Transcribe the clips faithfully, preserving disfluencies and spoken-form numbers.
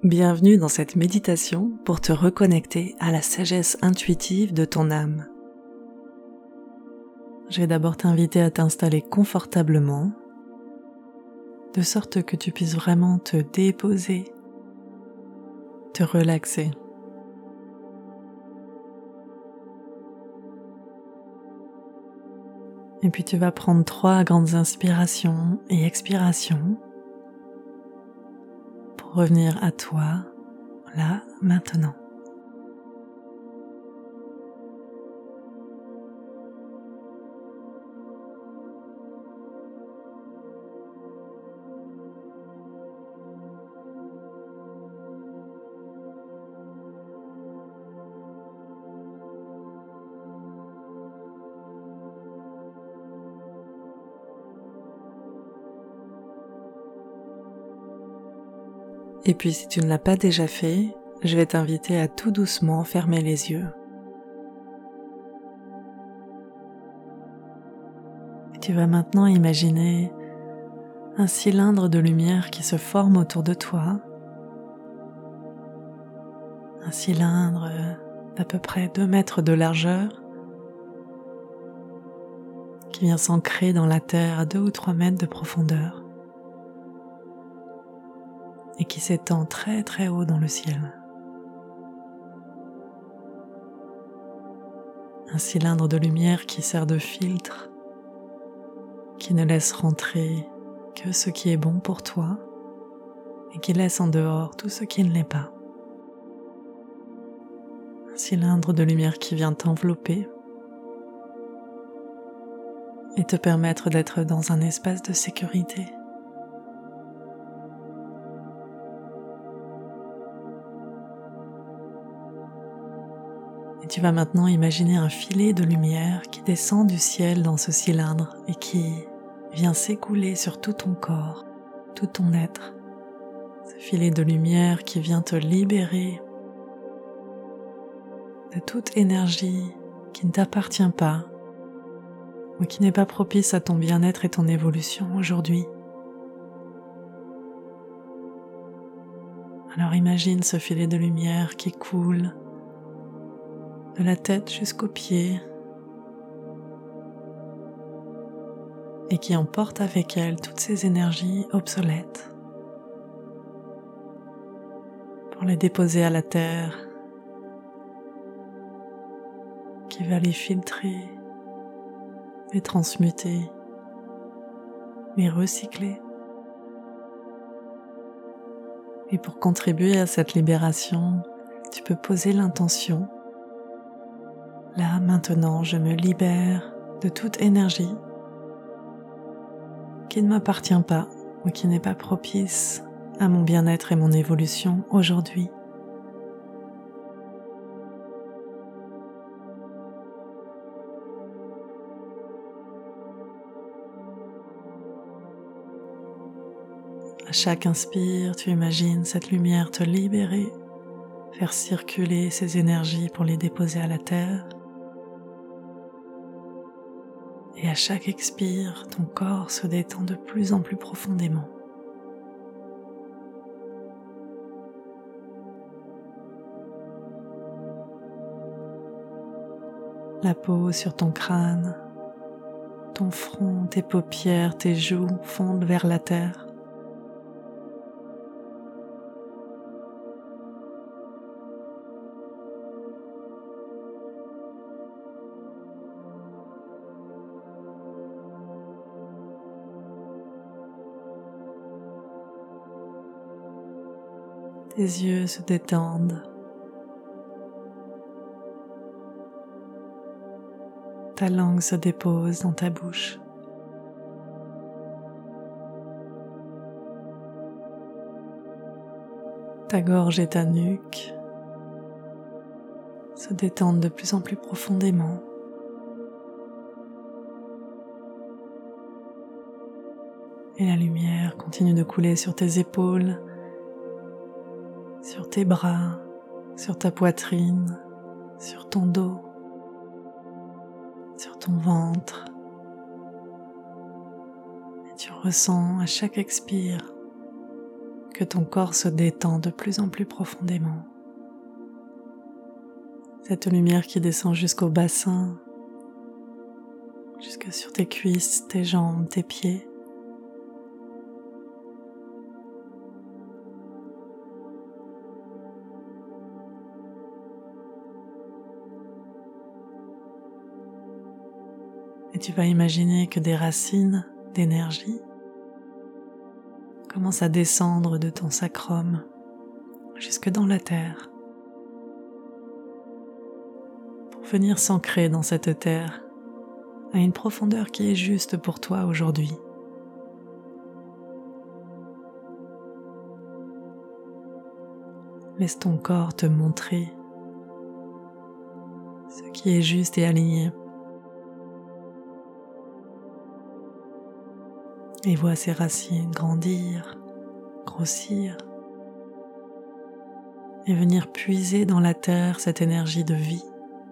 Bienvenue dans cette méditation pour te reconnecter à la sagesse intuitive de ton âme. Je vais d'abord t'inviter à t'installer confortablement, de sorte que tu puisses vraiment te déposer, te relaxer. Et puis tu vas prendre trois grandes inspirations et expirations pour revenir à toi, là, maintenant. Et puis si tu ne l'as pas déjà fait, je vais t'inviter à tout doucement fermer les yeux. Et tu vas maintenant imaginer un cylindre de lumière qui se forme autour de toi. Un cylindre d'à peu près deux mètres de largeur qui vient s'ancrer dans la terre à deux ou trois mètres de profondeur et qui s'étend très très haut dans le ciel. Un cylindre de lumière qui sert de filtre, qui ne laisse rentrer que ce qui est bon pour toi et qui laisse en dehors tout ce qui ne l'est pas. Un cylindre de lumière qui vient t'envelopper et te permettre d'être dans un espace de sécurité. Et tu vas maintenant imaginer un filet de lumière qui descend du ciel dans ce cylindre et qui vient s'écouler sur tout ton corps, tout ton être. Ce filet de lumière qui vient te libérer de toute énergie qui ne t'appartient pas ou qui n'est pas propice à ton bien-être et ton évolution aujourd'hui. Alors imagine ce filet de lumière qui coule de la tête jusqu'aux pieds et qui emporte avec elle toutes ces énergies obsolètes pour les déposer à la terre qui va les filtrer, les transmuter, les recycler. Et pour contribuer à cette libération, tu peux poser l'intention: là, maintenant, je me libère de toute énergie qui ne m'appartient pas ou qui n'est pas propice à mon bien-être et mon évolution aujourd'hui. À chaque inspire, tu imagines cette lumière te libérer, faire circuler ces énergies pour les déposer à la terre. Et à chaque expire, ton corps se détend de plus en plus profondément. La peau sur ton crâne, ton front, tes paupières, tes joues fondent vers la terre. Tes yeux se détendent. Ta langue se dépose dans ta bouche. Ta gorge et ta nuque se détendent de plus en plus profondément. Et la lumière continue de couler sur tes épaules, sur tes bras, sur ta poitrine, sur ton dos, sur ton ventre. Et tu ressens à chaque expire que ton corps se détend de plus en plus profondément. Cette lumière qui descend jusqu'au bassin, jusque sur tes cuisses, tes jambes, tes pieds. Et tu vas imaginer que des racines d'énergie commencent à descendre de ton sacrum jusque dans la terre pour venir s'ancrer dans cette terre à une profondeur qui est juste pour toi aujourd'hui. Laisse ton corps te montrer ce qui est juste et aligné. Et vois ces racines grandir, grossir et venir puiser dans la terre cette énergie de vie,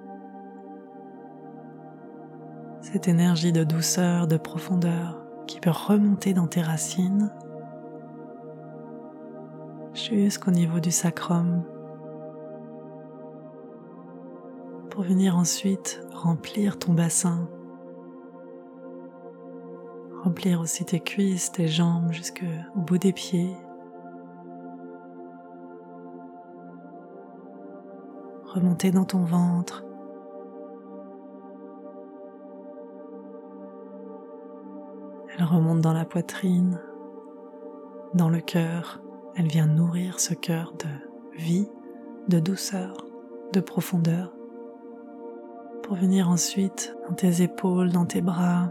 cette énergie de douceur, de profondeur qui peut remonter dans tes racines jusqu'au niveau du sacrum pour venir ensuite remplir ton bassin, remplir aussi tes cuisses, tes jambes jusqu'au bout des pieds. Remonter dans ton ventre. Elle remonte dans la poitrine, dans le cœur. Elle vient nourrir ce cœur de vie, de douceur, de profondeur, pour venir ensuite dans tes épaules, dans tes bras.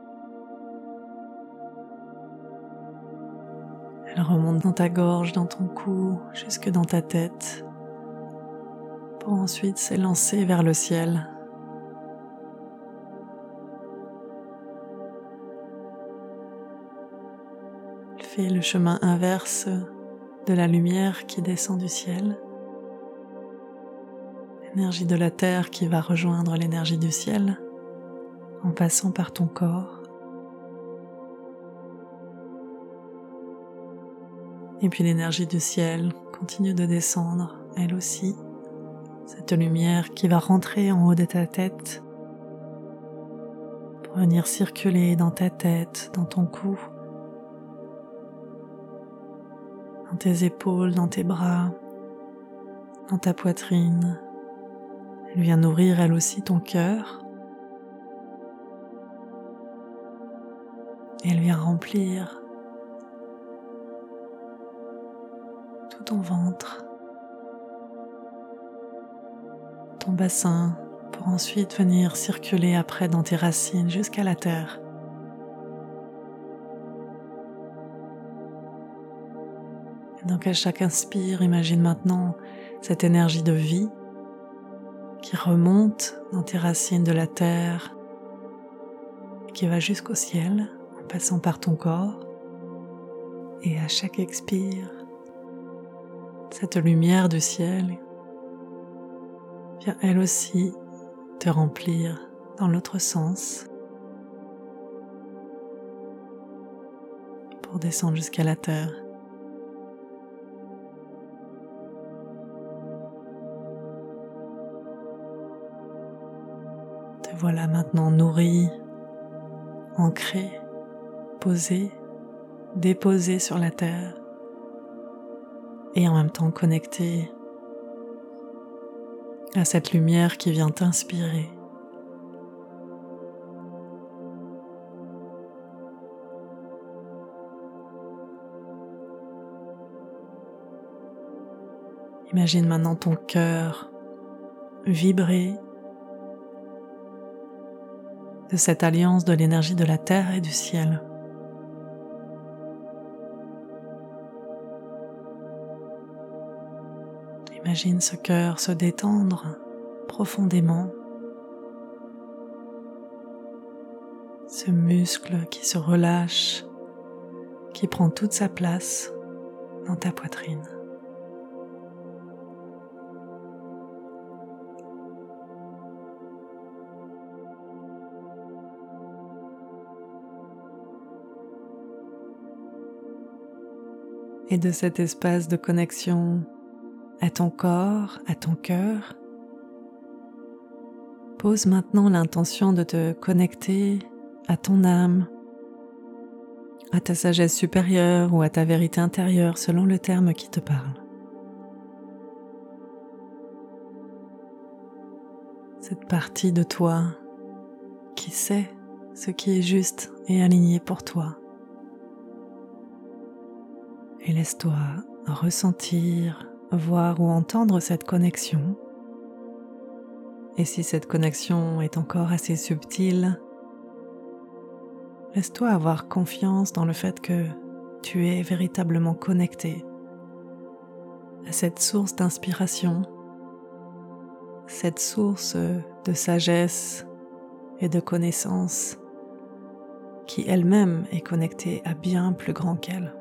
Elle remonte dans ta gorge, dans ton cou, jusque dans ta tête, pour ensuite s'élancer vers le ciel. Elle fait le chemin inverse de la lumière qui descend du ciel, l'énergie de la terre qui va rejoindre l'énergie du ciel en passant par ton corps. Et puis l'énergie du ciel continue de descendre, elle aussi, cette lumière qui va rentrer en haut de ta tête pour venir circuler dans ta tête, dans ton cou, dans tes épaules, dans tes bras, dans ta poitrine. Elle vient nourrir elle aussi ton cœur et elle vient remplir tout ton ventre, ton bassin, pour ensuite venir circuler après dans tes racines jusqu'à la terre. Et donc à chaque inspire, imagine maintenant cette énergie de vie qui remonte dans tes racines de la terre et qui va jusqu'au ciel en passant par ton corps. Et à chaque expire, cette lumière du ciel vient elle aussi te remplir dans l'autre sens pour descendre jusqu'à la terre. Te voilà maintenant nourri, ancré, posé, déposé sur la terre et en même temps connecté à cette lumière qui vient t'inspirer. Imagine maintenant ton cœur vibrer de cette alliance de l'énergie de la terre et du ciel. Imagine ce cœur se détendre profondément, ce muscle qui se relâche, qui prend toute sa place dans ta poitrine. et de cet espace de connexion à ton corps, à ton cœur, pose maintenant l'intention de te connecter à ton âme, à ta sagesse supérieure ou à ta vérité intérieure selon le terme qui te parle. Cette partie de toi qui sait ce qui est juste et aligné pour toi. Et laisse-toi ressentir, voir ou entendre cette connexion. Et si cette connexion est encore assez subtile, laisse-toi avoir confiance dans le fait que tu es véritablement connecté à cette source d'inspiration, cette source de sagesse et de connaissance qui elle-même est connectée à bien plus grand qu'elle.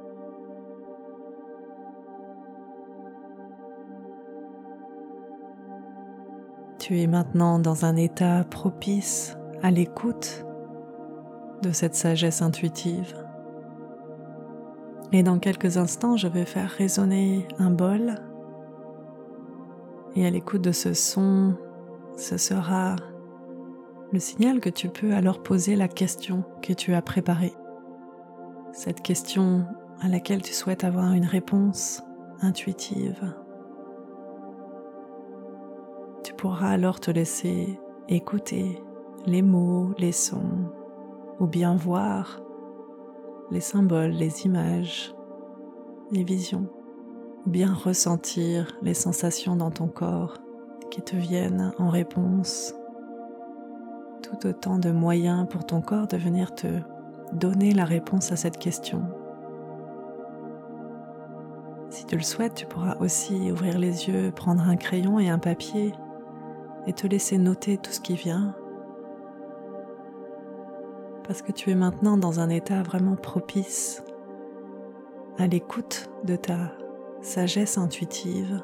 Tu es maintenant dans un état propice à l'écoute de cette sagesse intuitive. Et dans quelques instants, je vais faire résonner un bol. Et à l'écoute de ce son, ce sera le signal que tu peux alors poser la question que tu as préparée. Cette question à laquelle tu souhaites avoir une réponse intuitive. Tu pourras alors te laisser écouter les mots, les sons, ou bien voir les symboles, les images, les visions, ou bien ressentir les sensations dans ton corps qui te viennent en réponse. Tout autant de moyens pour ton corps de venir te donner la réponse à cette question. Si tu le souhaites, tu pourras aussi ouvrir les yeux, prendre un crayon et un papier et te laisser noter tout ce qui vient. Parce que tu es maintenant dans un état vraiment propice à l'écoute de ta sagesse intuitive,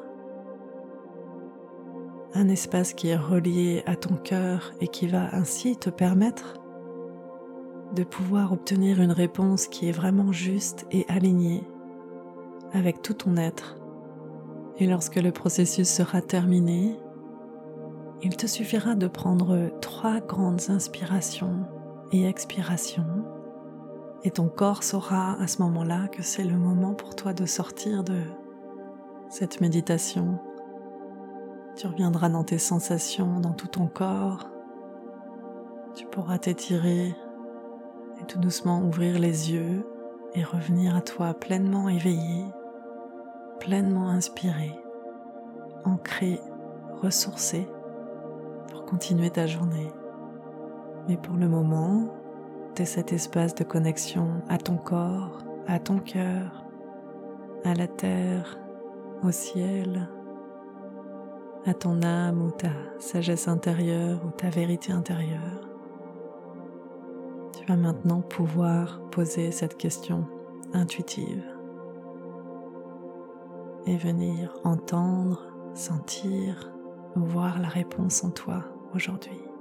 un espace qui est relié à ton cœur et qui va ainsi te permettre de pouvoir obtenir une réponse qui est vraiment juste et alignée avec tout ton être. Et lorsque le processus sera terminé, il te suffira de prendre trois grandes inspirations et expirations, et ton corps saura à ce moment-là que c'est le moment pour toi de sortir de cette méditation. Tu reviendras dans tes sensations, dans tout ton corps. Tu pourras t'étirer et tout doucement ouvrir les yeux et revenir à toi pleinement éveillé, pleinement inspiré, ancré, ressourcé pour continuer ta journée. Mais pour le moment, tu es cet espace de connexion à ton corps, à ton cœur, à la terre, au ciel, à ton âme ou ta sagesse intérieure ou ta vérité intérieure. Tu vas maintenant pouvoir poser cette question intuitive et venir entendre, sentir, voir la réponse en toi aujourd'hui.